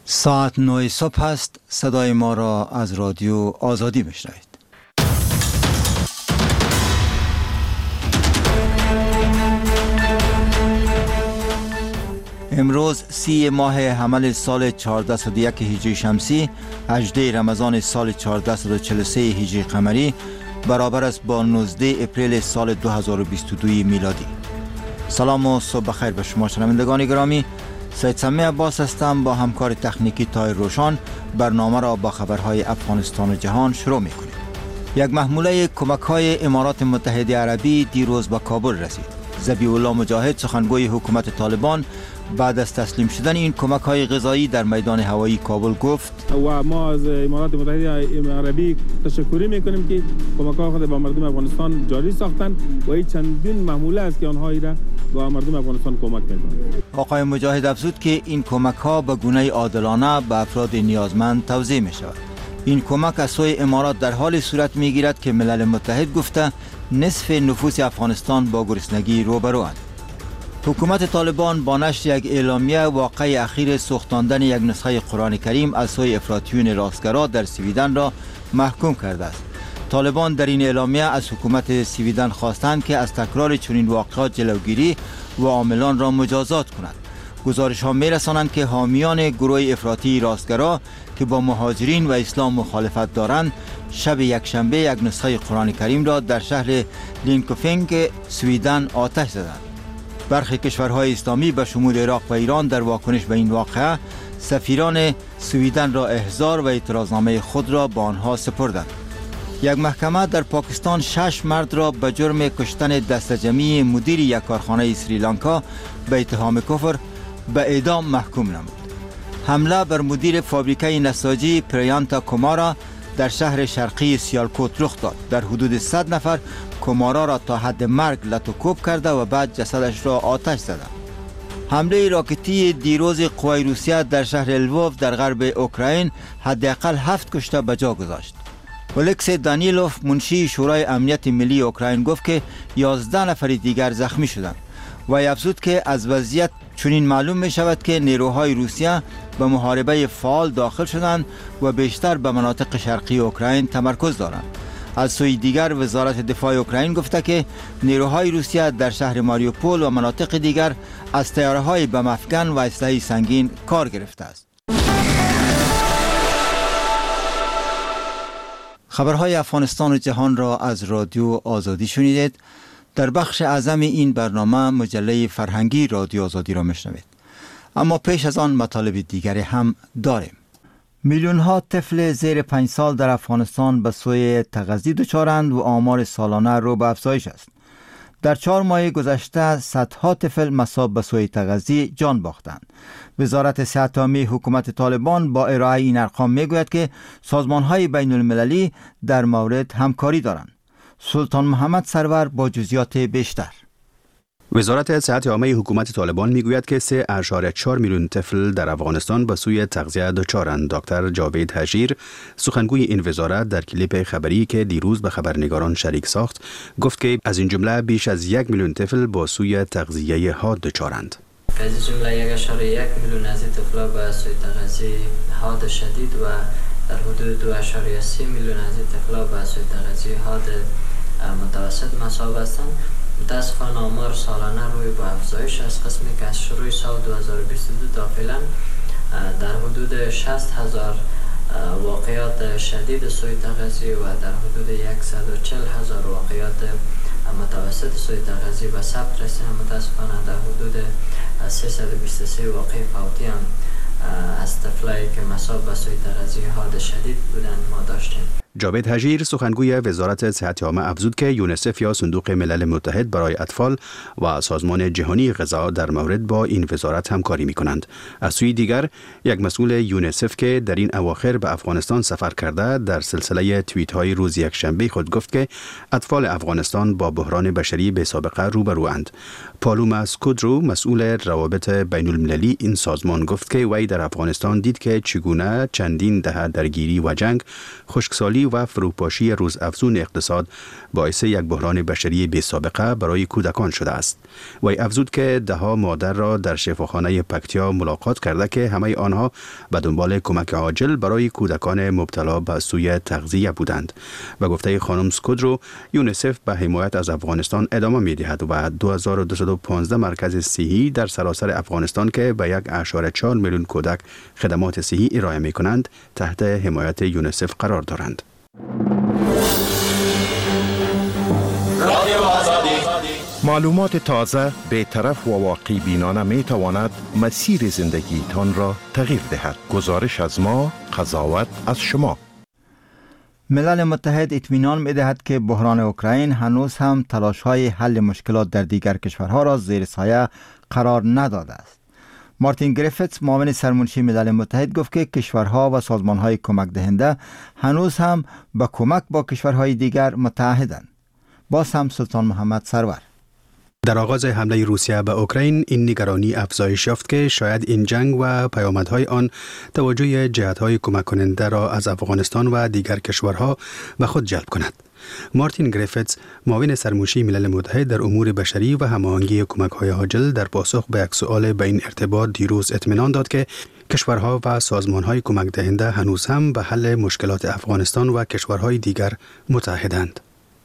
ساعت 9 صبح است. صدای ما را از رادیو آزادی میشنوید. امروز 30 ماه حمل سال 1401 هجری شمسی، 18 رمضان سال 1443 هجری قمری، برابر است با 19 اپریل سال 2022 میلادی. سلام و صبح بخیر به شما شنوندگان گرامی. سید سمی عباس هستم. با همکار تکنیکی طاهر روشان برنامه را با خبرهای افغانستان و جهان شروع می‌کنیم. یک محموله کمک‌های امارات متحده عربی دیروز به کابل رسید. ذبیح الله مجاهد، سخنگوی حکومت طالبان، بعد از تسلیم شدن این کمک‌های غذایی در میدان هوایی کابل گفت و ما از امارات متحده عربی تشکر می‌کنیم که کمک‌های خود به مردم افغانستان جاری ساختند و این چندین محموله است که آنها را به مردم افغانستان کمک می‌کنند. آقای مجاهد افزود که این کمک‌ها به گونه عادلانه به افراد نیازمند توزیع می‌شود. این کمک از سوی امارات در حال صورت می‌گیرد که ملل متحد گفته نصف نفوس افغانستان با گرسنگی روبروند. حکومت طالبان با نشر یک اعلامیه واقعه اخیر سوختاندن یک نسخه قرآن کریم از سوی افراطیون راستگرا در سویدن را محکوم کرده است. طالبان در این اعلامیه از حکومت سویدن خواستند که از تکرار چنین واقعات جلوگیری و عاملان را مجازات کند. گزارش ها می رسانند که حامیان گروه افراطی راستگرا که با مهاجرین و اسلام مخالفت دارند، شب یکشنبه یک نسخه قرآن کریم را در شهر لینکوفینگ سویدن آتش زدند. برخی کشورهای اسلامی به شمول عراق و ایران در واکنش به این واقعه سفیران سویدن را احضار و اعتراضنامه خود را به آنها سپردند. یک محکمه در پاکستان 6 مرد را به جرم کشتن دسته‌جمعی مدیر یک کارخانه سریلانکا به اتهام کفر به اعدام محکوم نمود. حمله بر مدیر فابریکه نساجی پریانتا کومارا در شهر شرقی سیالکوت رخ داد. در حدود 100 نفر کومارا را تا حد مرگ لطوکوب کرده و بعد جسدش را آتش زدند. حمله راکتی دیروز قوای روسیه در شهر لووف در غرب اوکراین حداقل 7 کشته به جا گذاشت. الکسی دانیلوف، منشی شورای امنیت ملی اوکراین، گفت که 11 نفر دیگر زخمی شدند و افزود که از وضعیت چنین معلوم می شود که نیروهای روسیه به محاربه فعال داخل شدند و بیشتر به مناطق شرقی اوکراین تمرکز دارند. از سوی دیگر وزارت دفاع اوکراین گفته که نیروهای روسیه در شهر ماریوپول و مناطق دیگر از طیاره‌های بم افکن و اسلحه سنگین کار گرفته است. خبرهای افغانستان و جهان را از رادیو آزادی شنیدید. در بخش اعظم این برنامه مجله فرهنگی رادیو آزادی را میشنوید. اما پیش از آن مطالب دیگری هم داریم. میلیون ها طفل زیر 5 سال در افغانستان به سوی تغذی دچارند و آمار سالانه رو به افزایش است. در 4 ماه گذشته صدها طفل مصاب به سوی تغذی جان باختند. وزارت صحت عامه حکومت طالبان با ارائه این ارقام میگوید که سازمان‌های بین المللی در مورد همکاری دارند. سلطان محمد سرور با جزئیات بیشتر. وزارت صحت عامه حکومت طالبان میگوید که 3.4 میلیون طفل در افغانستان به سوی تغذیه دچارند. دکتر جاوید حجیر، سخنگوی این وزارت، در کلیپ خبری که دیروز به خبرنگاران شریک ساخت، گفت که از این جمله بیش از 1 میلیون طفل با سوی تغذیه حاد دچارند. از این جمله 1.1 میلیون از این طفلا به سوی تغذیه حاد شدید و در حدود 2.3 میلیون از این طفلا به سوی تغذیه حاد متوسط مصاب هستند. متاسفانه آمار سالانه روی با افزایش از قسمی که از شروع سال 2022 تا فعلا در حدود 60,000 واقعات شدید سوی تغذیه و در حدود 140,000 واقعات متوسط سوی تغذیه به ثبت رسیدند. متاسفانه در حدود 323 واقع فوتی هم از طفلایی که مصاب به سوی تغذیه حاد شدید بودند ما داشتیم. جاوید حجیر، سخنگوی وزارت صحت عامه، افزود که یونیسف یا صندوق ملل متحد برای اطفال و سازمان جهانی غذا در مورد با این وزارت همکاری می‌کنند. از سوی دیگر، یک مسئول یونیسف که در این اواخر به افغانستان سفر کرده، در سلسله توییت‌های روز یکشنبه خود گفت که اطفال افغانستان با بحران بشری بی سابقه روبروند. پالوما سکودرو، مسئول روابط بین المللی این سازمان، گفت که وی در افغانستان دید که چگونه چندین دهه درگیری و جنگ، خشکسالی بیکاری و فروپاشی روزافزون اقتصاد باعث یک بحران بشری بی‌سابقه برای کودکان شده است. وی افزود که ده‌ها مادر را در شفاخانه پکتیا ملاقات کرده که همه آنها به دنبال کمک عاجل برای کودکان مبتلا به سوء تغذیه بودند. و گفته خانم سکودرو، یونیسف به حمایت از افغانستان ادامه می‌دهد و 2215 مرکز صحی در سراسر افغانستان که به 1.4 میلیون کودک خدمات صحی ارائه می‌کنند تحت حمایت یونیسف قرار دارند. معلومات تازه، بی‌طرف و واقع بینانه می تواند مسیر زندگی تان را تغییر دهد. گزارش از ما، قضاوت از شما. ملل متحد اطمینان می دهد که بحران اوکراین هنوز هم تلاش‌های حل مشکلات در دیگر کشورها را زیر سایه قرار نداده است. مارتین گریفتس، معاون سرمنشی ملل متحد، گفت که کشورها و سازمان‌های کمک دهنده هنوز هم به کمک با کشورهای دیگر متعهدند. باز هم سلطان محمد سرور. در آغاز حمله روسیه به اوکراین این نگرانی افزایش یافت که شاید این جنگ و پیامدهای آن توجه جهت‌های کمک کننده را از افغانستان و دیگر کشورها به خود جلب کند. مارتین گریفتس، معاون سرمنشی ملل متحد در امور بشری و هماهنگی کمک‌های عاجل، در پاسخ به یک سؤال به این ارتباط دیروز اطمینان داد که کشورها و سازمان‌های کمک دهنده هنوز هم به حل مشکلات افغانستان و کشورهای دیگر متعهدند.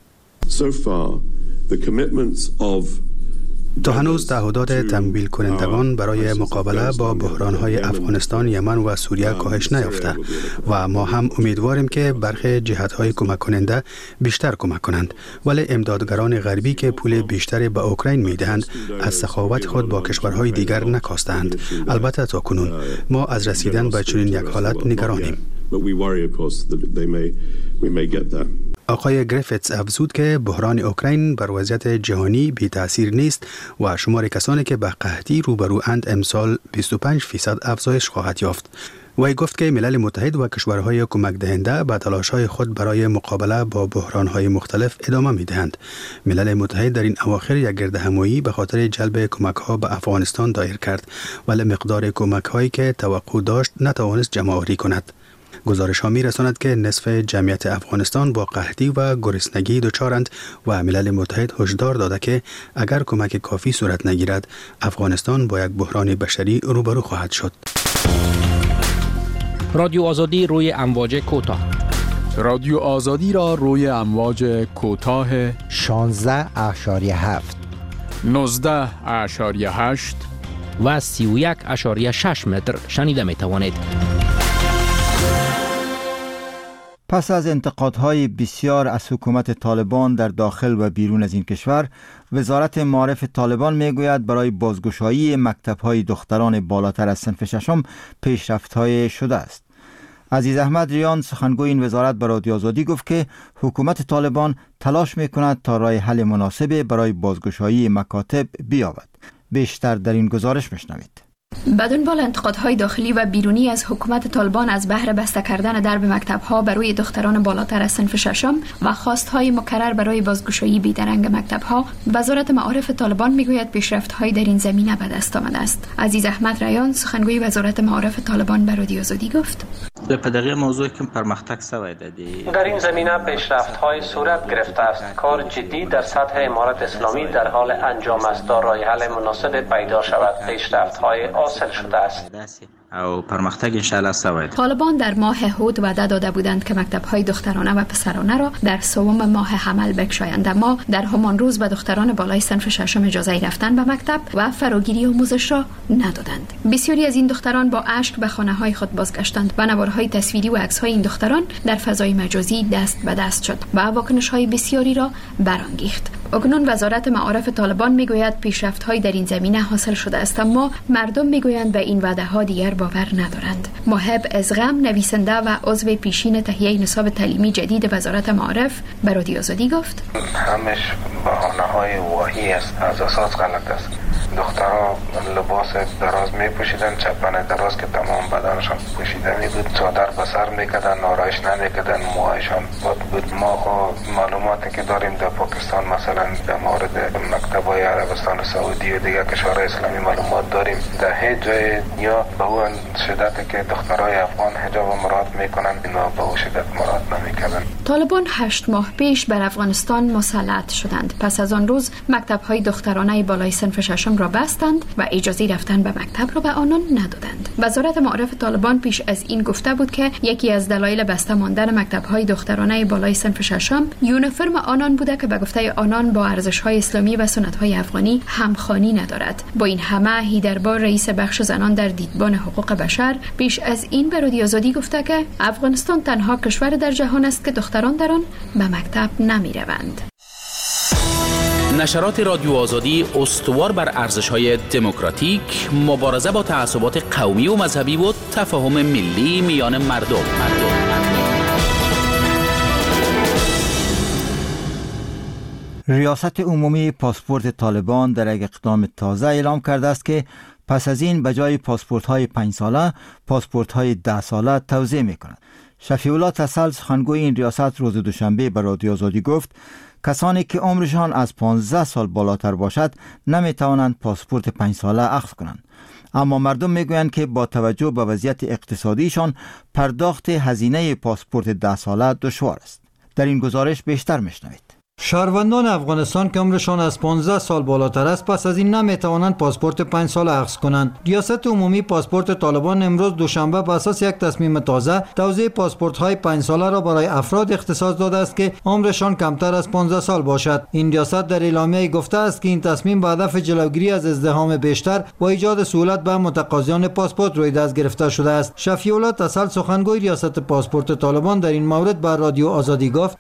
تا هنوز تعهدات تمویل کنندگان برای مقابله با بحران‌های افغانستان، یمن و سوریه کاهش نیافته و ما هم امیدواریم که برخی جهت‌های کمک کننده بیشتر کمک کنند، ولی امدادگران غربی که پول بیشتری به اوکراین می‌دهند از سخاوت خود با کشورهای دیگر نکاستند. البته تا کنون ما از رسیدن به چنین یک حالت نگرانیم. آقای گریفتس افزود که بحران اوکراین بر وضعیت جهانی بی تأثیر نیست و شمار کسانی که به قحطی روبرو اند امسال 25% افزایش خواهد یافت. وی گفت که ملل متحد و کشورهای کمک دهنده به تلاش‌های خود برای مقابله با بحران‌های مختلف ادامه می‌دهند. ملل متحد در این اواخر یک گردهمایی به خاطر جلب کمک‌ها به افغانستان دایر کرد، ولی مقدار کمک‌هایی که توقع داشت نتوانست جمع‌آوری کند. گزارش ها می رساند که نصف جمعیت افغانستان با قحطی و گرسنگی دچارند و ملل متحد هشدار داده که اگر کمک کافی صورت نگیرد افغانستان با یک بحران بشری روبرو خواهد شد. رادیو آزادی روی امواج کوتاه. رادیو آزادی را روی امواج کوتاه 16.7 19.8 و 31.6 متر شنیده می توانید. پس از انتقادهای بسیار از حکومت طالبان در داخل و بیرون از این کشور، وزارت معارف طالبان میگوید برای بازگشایی مکتب‌های دختران بالاتر از صنف ششم پیشرفت‌های شده است. عزیز احمد ریان، سخنگوی این وزارت، به رادیو آزادی گفت که حکومت طالبان تلاش می‌کند تا راه حل مناسب برای بازگشایی مکاتب بیابد. بیشتر در این گزارش میشنوید. به دنبال انتقادهای داخلی و بیرونی از حکومت طالبان از بهر بسته کردن درب مکتب‌ها برای دختران بالاتر از صنف ششم و خواستهای مکرر برای بازگشایی بیدرنگ مکتب‌ها، وزارت معارف طالبان میگوید پیشرفت‌هایی در این زمینه به دست آمده است. عزیز احمد ریان، سخنگوی وزارت معارف طالبان، به رادیو آزادی گفت: در این زمینه پیشرفت‌های صورت گرفته است. کار جدی در سطح امارت اسلامی در حال انجام است تا راه حل مناسب پیدا شود. پیشرفت‌های حاصل شده است. طالبان در ماه هود وعده داده بودند که مکتب‌های دخترانه و پسرانه را در سوم ماه حمل بگشایند، اما در همان روز به دختران بالای صنف ششم اجازه رفتن به مکتب و فراگیری آموزش را ندادند. بسیاری از این دختران با اشک به خانه‌های خود بازگشتند و نوارهای تصویری و عکس‌های این دختران در فضای مجازی دست به دست شد و واکنش‌های بسیاری را برانگیخت. اکنون وزارت معارف طالبان میگوید پیشرفت‌هایی در این زمینه حاصل شده است، اما مردم میگویند به این وعده‌ها دیگر باور ندارند. محب ازغم، نویسنده و عضو پیشین تهیه نصاب تعلیمی جدید وزارت معارف، به رادیو آزادی گفت: همش بهانه‌های واهی است، از اساس غلط است. دخترها لباس دراز می پوشیدن، چپن دراز که تمام بدنشان پوشیدنی بود، چادر به سر میکردن، آرایش نمیکردن، موهایشان باد بود. ما معلوماتی که داریم در پاکستان مثلا در مورد مکتب‌های عربستان سعودی و دیگر کشورهای اسلامی معلومات داریم، در هیچ جای دنیا به اون شدتی که دخترای افغان حجاب مراعات میکنن اینا به اون شدت مراعات نمیکردن. طالبان 8 ماه پیش بر افغانستان مسلط شدند. پس از آن روز مکتب‌های دخترانه بالای صنف ششم را بستند و اجازه رفتن به مکتب را به آنان ندادند. وزارت معارف طالبان پیش از این گفته بود که یکی از دلایل بسته ماندن مکتب‌های دخترانه بالای صنف ششم یونیفرم آنان بوده که به گفته آنان با ارزش‌های اسلامی و سنت‌های افغانی همخوانی ندارد. با این همه هیدربار رئیس بخش زنان در دیدبان حقوق بشر پیش از این به رادیو آزادی گفته که افغانستان تنها کشور در جهان است که دختران در آن به مکتب نمی‌روند. نشرات رادیو آزادی استوار بر ارزش‌های دموکراتیک، مبارزه با تعصبات قومی و مذهبی و تفاهم ملی میان مردم. ریاست عمومی پاسپورت طالبان در یک اقدام تازه اعلام کرده است که پس از این به جای پاسپورت‌های 5 ساله، پاسپورت‌های 10 ساله توزیع می‌کند. شفیع الله تسل سخنگوی این ریاست روز دوشنبه به رادیو آزادی گفت کسانی که عمرشان از 15 سال بالاتر باشد نمی‌توانند پاسپورت 5 ساله اخذ کنند. اما مردم میگویند که با توجه به وضعیت اقتصادیشان پرداخت هزینه پاسپورت 10 ساله دشوار است. در این گزارش بیشتر میشنوید. شهروندان افغانستان که عمرشان از 15 سال بالاتر است پس از این نمیتوانند پاسپورت 5 ساله اخذ کنند. ریاست عمومی پاسپورت طالبان امروز دوشنبه بر اساس یک تصمیم تازه توزیع پاسپورت های 5 ساله را برای افراد اختصاص داده است که عمرشان کمتر از 15 سال باشد. این ریاست در اعلامیه گفته است که این تصمیم به هدف جلوگیری از ازدحام بیشتر و ایجاد سهولت به متقاضیان پاسپورت روی دست گرفته شده است. شفیع الله تسل سخنگوی ریاست پاسپورت طالبان در این مورد به رادیو آزادی گفت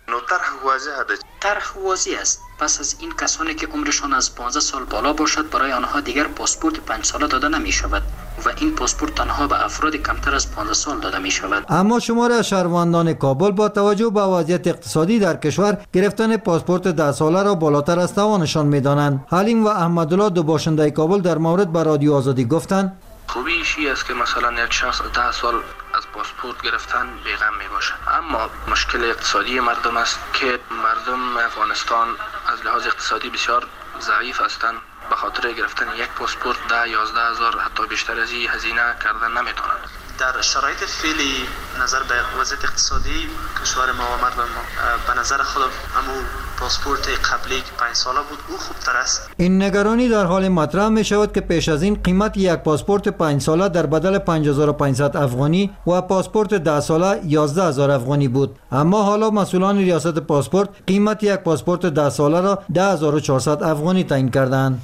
طرح واضح است. پس از این کسانی که عمرشان از 15 سال بالا باشد برای آنها دیگر پاسپورت 5 ساله داده نمی شود و این پاسپورت تنها به افراد کمتر از 15 سال داده می شود. اما شماری از شهروندان کابل با توجه به وضعیت اقتصادی در کشور گرفتن پاسپورت 10 ساله را بالاتر از توانشان می دانند. حلیم و احمدالله دو باشنده کابل در مورد به رادیو آزادی گفتند خوبیش است که مثلا یک شخص 10 سال از پاسپورت گرفتن بیغم می باشد، اما مشکل اقتصادی مردم است که مردم افغانستان از لحاظ اقتصادی بسیار ضعیف هستند. به خاطر گرفتن یک پاسپورت 10-11 هزار حتی بیشتر از این هزینه کردن نمیتونند. در شرایط فعلی نظر به وضعیت اقتصادی کشور ما و مردم ما به نظر خودم همون پاسپورت قبلی که 5 ساله بود او خوبتر است. این نگرانی در حال مطرح می شود که پیش از این قیمت یک پاسپورت 5 ساله در بدل 5500 افغانی و پاسپورت 10 ساله 11000 افغانی بود، اما حالا مسئولان ریاست پاسپورت قیمت یک پاسپورت 10 ساله را 10400 افغانی تعیین کردند.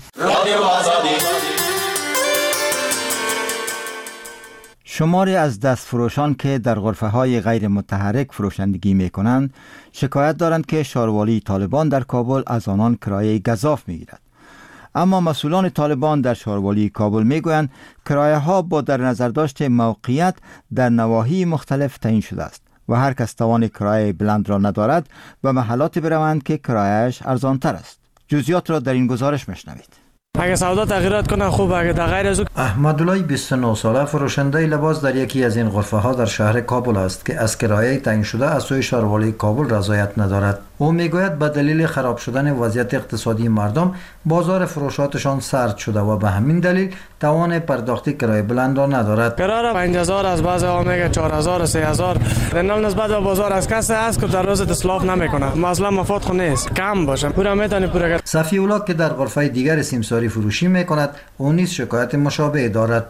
شماری از دستفروشان که در غرفه‌های غیر متحرک فروشندگی می‌کنند شکایت دارند که شاروالی طالبان در کابل از آنان کرایه گزاف می‌گیرد. اما مسئولان طالبان در شاروالی کابل می‌گویند کرایه‌ها با در نظر داشت موقعیت در نواحی مختلف تعیین شده است و هر کس توان کرایه بلند را ندارد و محلات بروند که کرایه‌اش ارزان‌تر است. جزئیات را در این گزارش می‌شنوید. اگه سودا تغییرات کنه خوب، اگه در غیر از احمدالله 29 ساله فروشنده لباس در یکی از این غرفه ها در شهر کابل است که از کرایه تعیین شده از سوی شاروالی کابل رضایت ندارد. او میگوید به دلیل خراب شدن وضعیت اقتصادی مردم بازار فروشاتشان سرد شده و به همین دلیل توان پرداخت کرایه بلند را ندارد. کرایه 5000 از بعضی ها میگه 4000 و 3000 در نسبت به بازار از کسی است که در روز اصلاف نمیکنه. مثلا مفاد خو نیست، کم باشه پورا میتونی پورا کرد. صفی اولاد که در غرفه دیگر سیمساری فروشی میکند او نیز شکایت مشابه دارد.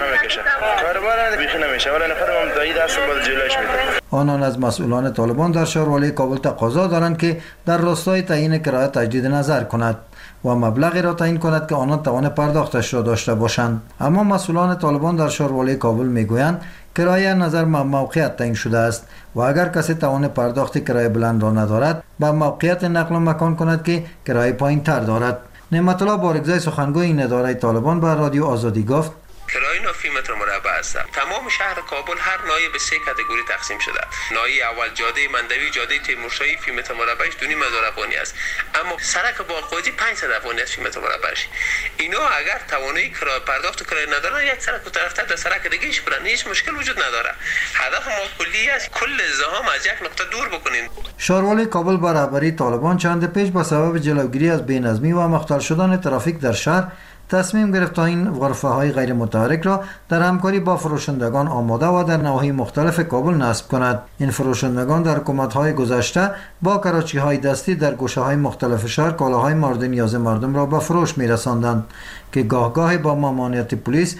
آنان از مسئولان طالبان در شاروالی کابل تقاضا دارند که در راستای تعیین کرایه تجدید نظر کند و مبلغی را تعیین کند که آنان توان پرداختش را داشته باشند. اما مسئولان طالبان در شاروالی کابل میگویند کرایه نظر به موقعیت تعیین شده است و اگر کسی توان پرداخت کرایه بلند را ندارد به موقعیت نقل مکان کند که کرایه پایین تر دارد. نعمت الله بارگزای سخنگوی این اداره طالبان به رادیو آزادی گفت کرایه فی متر مربع است. تمام شهر کابل هر ناحیه به 3 کاتگوری تقسیم شده. ناحیه اول جاده مندوی جاده تیمورشاهی فی متر مربعش 2,500 افغانی است، اما سرک باقوجی 500 افغانی است فی متر مربعش. اینا اگر توانایی کرایه پرداخت کرایه ندارن، یک سرک و طرفتر در سرک دیگه ایش برن، هیچ مشکل وجود نداره. هدف ما کلی است کل زحام از یک نقطه دور بکنیم. شهروال کابل با رهبری طالبان چند پیش با سبب جلوگیری از بی‌نظمی و مختل شدن ترافیک در شهر تصمیم گرفت تا این غرفه های غیر متحرک را در همکاری با فروشندگان آماده و در نواحی مختلف کابل نصب کند. این فروشندگان در حکومت های گذشته با کراچی های دستی در گوشه های مختلف شهر کالاهای مورد نیاز مردم را به فروش می رساندند که گاه گاه با ممانعت پلیس